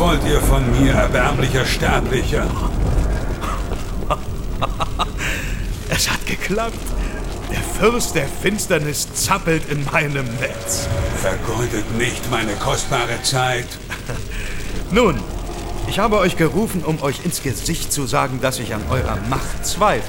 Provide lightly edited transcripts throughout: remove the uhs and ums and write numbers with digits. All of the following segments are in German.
wollt ihr von mir, erbärmlicher Sterblicher? Es hat geklappt. Der Fürst der Finsternis zappelt in meinem Netz. Vergeudet nicht meine kostbare Zeit. Nun, ich habe euch gerufen, um euch ins Gesicht zu sagen, dass ich an eurer Macht zweifle.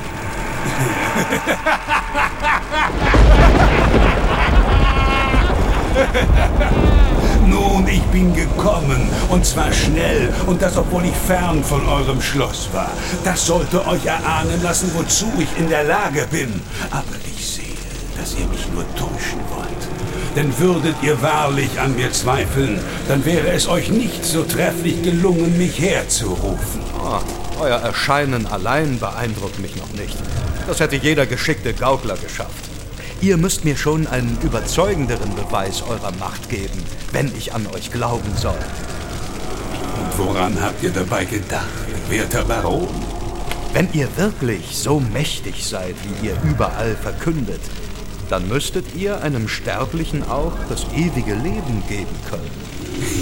Nun, ich bin gekommen, und zwar schnell, und das, obwohl ich fern von eurem Schloss war. Das sollte euch erahnen lassen, wozu ich in der Lage bin. Aber ich sehe, dass ihr mich nur täuschen wollt. Denn würdet ihr wahrlich an mir zweifeln, dann wäre es euch nicht so trefflich gelungen, mich herzurufen. Oh, euer Erscheinen allein beeindruckt mich noch nicht. Das hätte jeder geschickte Gaukler geschafft. Ihr müsst mir schon einen überzeugenderen Beweis eurer Macht geben, wenn ich an euch glauben soll. Und woran habt ihr dabei gedacht, werter Baron? Wenn ihr wirklich so mächtig seid, wie ihr überall verkündet, dann müsstet ihr einem Sterblichen auch das ewige Leben geben können.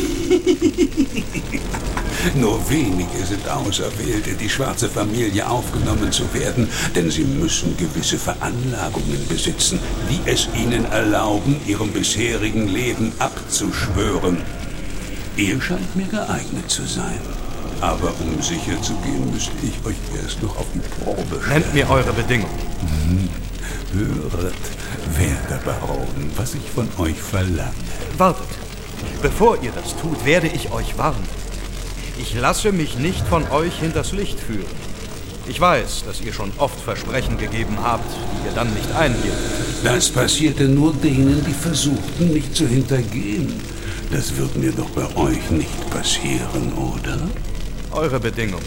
Nur wenige sind Auserwählt, in die schwarze Familie aufgenommen zu werden, denn sie müssen gewisse Veranlagungen besitzen, die es ihnen erlauben, ihrem bisherigen Leben abzuschwören. Ihr scheint mir geeignet zu sein. Aber um sicher zu gehen, müsste ich euch erst noch auf die Probe stellen. Nennt mir eure Bedingung. Höret, werter Baron, was ich von euch verlange. Wartet. Bevor ihr das tut, werde ich euch warnen. Ich lasse mich nicht von euch hinters Licht führen. Ich weiß, dass ihr schon oft Versprechen gegeben habt, die ihr dann nicht einhieltet. Das passierte nur denen, die versuchten, mich zu hintergehen. Das wird mir doch bei euch nicht passieren, oder? Eure Bedingung.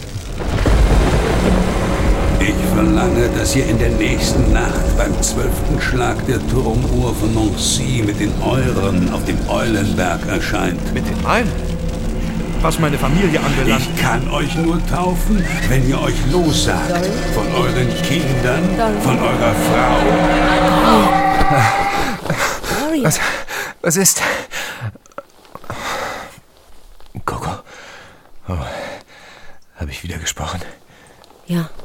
Ich verlange, dass ihr in der nächsten Nacht beim 12. Schlag der Turmuhr von Nancy mit den Euren auf dem Eulenberg erscheint. Mit den meinen? Was meine Familie anbelangt. Ich kann euch nur taufen, wenn ihr euch lossagt. Von euren Kindern, von eurer Frau. Was ist? Coco. Oh, habe ich wieder gesprochen? Ja.